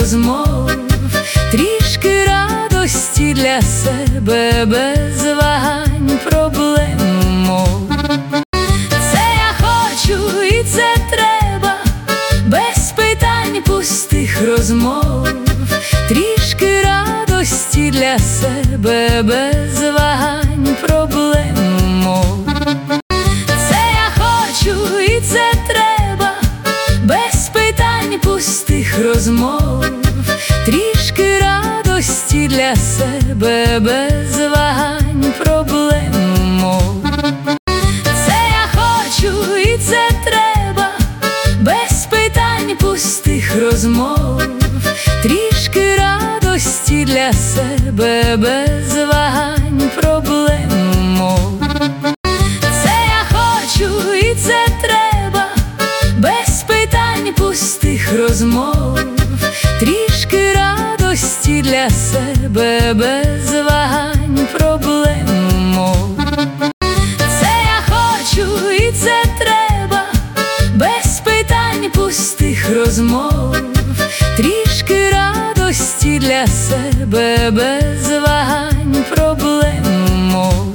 розмов, трішки радості для себе, без вагань, проблем, мов. Це я хочу і це треба, без питань, пустих розмов, трішки радості для себе, без вагань, проблем, мов. Це я хочу і це треба, без питань, пустих розмов, трішки радості для себе, без вагань, проблем, мов. Це я хочу і це треба, без питань, пустих розмов, трішки радості для себе, без вагань, проблем, мов. Це я хочу і це треба, без питань, пустих розмов, трішки радості для себе, без вагань, проблем, мов. Це я хочу і це треба, без питань, пустих розмов, трішки радості для себе, без вагань, проблем, мов.